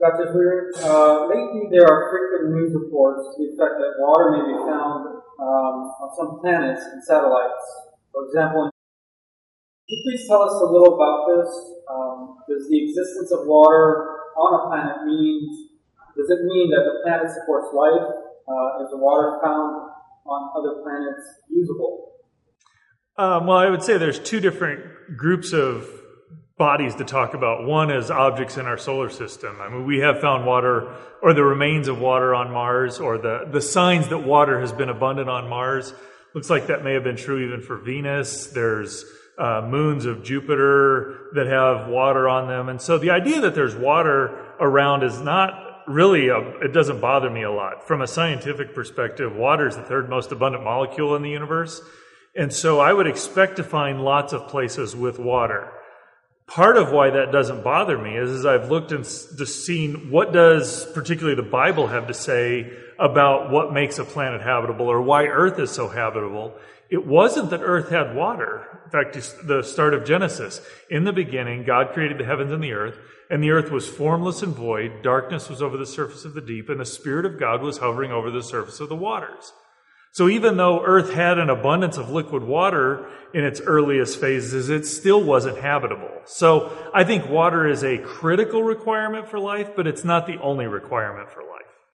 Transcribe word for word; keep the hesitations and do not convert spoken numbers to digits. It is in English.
Doctor Freer, uh, lately there are frequent news reports to the effect that water may be found um, on some planets and satellites. For example, could you please tell us a little about this? Um, does the existence of water on a planet mean, does it mean that the planet supports life? Uh, is the water found on other planets usable? Um, well, I would say there's two different groups of bodies to talk about. One is objects in our solar system. I mean, we have found water, or the remains of water on Mars, or the, the signs that water has been abundant on Mars. Looks like that may have been true even for Venus. There's uh, moons of Jupiter that have water on them. And so the idea that there's water around is not really, a, it doesn't bother me a lot. From a scientific perspective, water is the third most abundant molecule in the universe. And so I would expect to find lots of places with water. Part of why that doesn't bother me is, is I've looked and just seen what does particularly the Bible have to say about what makes a planet habitable or why Earth is so habitable. It wasn't that Earth had water. In fact, it's the start of Genesis. In the beginning, God created the heavens and the earth, and the earth was formless and void. Darkness was over the surface of the deep, and the Spirit of God was hovering over the surface of the waters. So even though Earth had an abundance of liquid water in its earliest phases, it still wasn't habitable. So I think water is a critical requirement for life, but it's not the only requirement for life.